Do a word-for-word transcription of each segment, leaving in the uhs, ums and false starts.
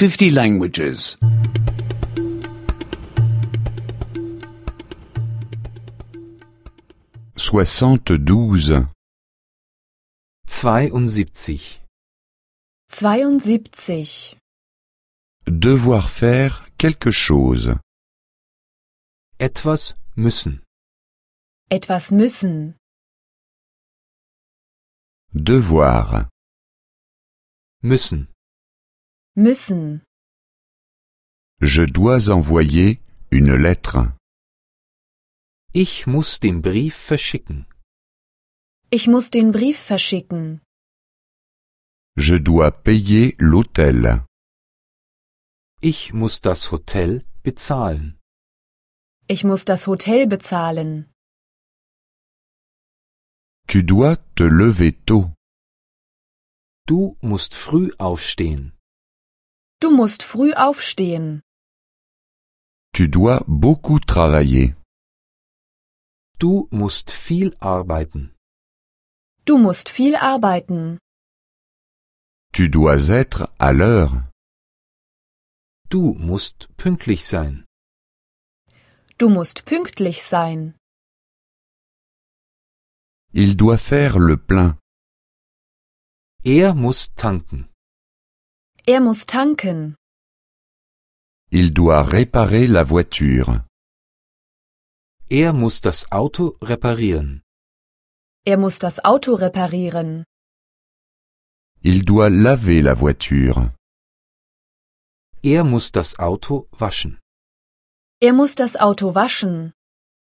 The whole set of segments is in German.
fifty languages. soixante-douze. zweiundsiebzig. zweiundsiebzig. Devoir faire quelque chose. Etwas müssen. Etwas müssen. Devoir. Müssen. Müssen. Je dois envoyer une lettre. Ich muss den Brief verschicken. Ich muss den Brief verschicken. Je dois payer l'hôtel. Ich muss das Hotel bezahlen. Ich muss das Hotel bezahlen. Tu dois te lever tôt. Du musst früh aufstehen. Du musst früh aufstehen. Tu dois beaucoup travailler. Du musst viel arbeiten. Du musst viel arbeiten. Tu dois être à l'heure. Du musst pünktlich sein. Du musst pünktlich sein. Il doit faire le plein. Er muss tanken. Er muss tanken. Il doit réparer la voiture. Er muss das Auto reparieren. Er muss das Auto reparieren. Il doit laver la voiture. Er muss das Auto waschen. Er muss das Auto waschen.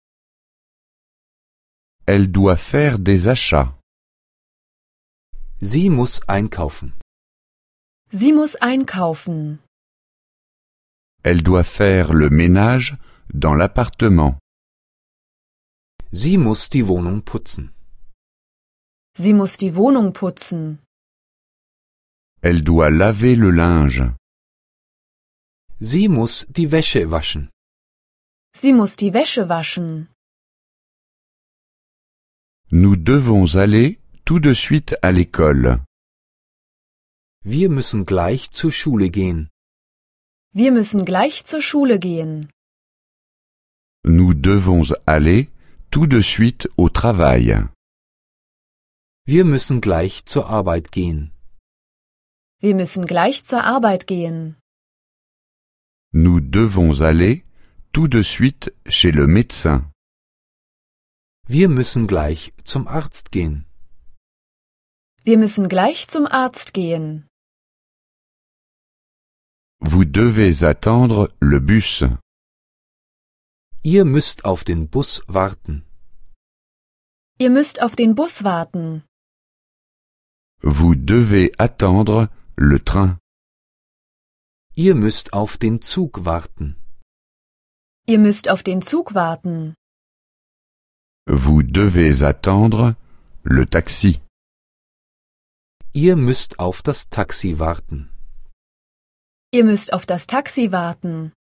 Elle doit faire des achats. Sie muss einkaufen. Sie muss einkaufen. Elle doit faire le ménage dans l'appartement. Sie muss die Wohnung putzen. Sie muss die Wohnung putzen. Elle doit laver le linge. Sie muss die Wäsche waschen. Sie muss die Wäsche waschen. Nous devons aller tout de suite à l'école. Wir müssen gleich zur Schule gehen. Wir müssen gleich zur Schule gehen. Nous devons aller tout de suite au travail. Wir müssen gleich zur Arbeit gehen. Wir müssen gleich zur Arbeit gehen. Nous devons aller tout de suite chez le médecin. Wir müssen gleich zum Arzt gehen. Wir müssen gleich zum Arzt gehen. Vous devez attendre le bus. Ihr müsst auf den Bus warten. Ihr müsst auf den Bus warten. Vous devez attendre le train. Ihr müsst auf den Zug warten. Ihr müsst auf den Zug warten. Vous devez attendre le taxi. Ihr müsst auf das Taxi warten. Ihr müsst auf das Taxi warten.